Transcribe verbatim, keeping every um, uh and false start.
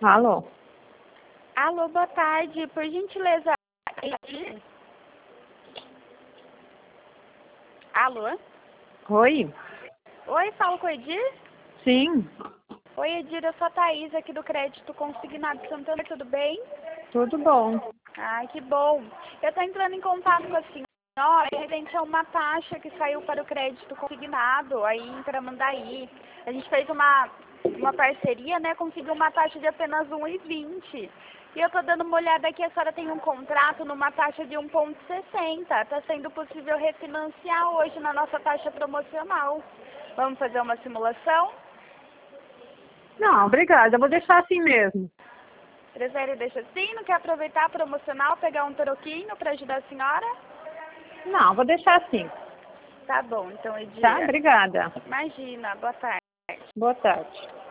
Alô? Alô, boa tarde. Por gentileza, Edir? Alô? Oi? Oi, falo com o Edir? Sim, Oi, Edir, eu sou a Thaís aqui do Crédito Consignado de Santana, tudo bem? tudo bom. Ai, que bom. Eu estou entrando em contato com a senhora referente a uma taxa que saiu para o crédito consignado aí em Tramandaí. A gente fez uma, uma parceria, né? Conseguiu uma taxa de apenas um e vinte. E eu estou dando uma olhada aqui, a senhora tem um contrato numa taxa de um vírgula sessenta. Está sendo possível refinanciar hoje na nossa taxa promocional. Vamos fazer uma simulação? Não, obrigada, eu vou deixar assim mesmo. Prefere deixar assim? Não quer aproveitar a promocional, pegar um troquinho para ajudar a senhora? Não, vou deixar assim. Tá bom, então, Edir. Tá? Obrigada. Imagina, boa tarde. Boa tarde.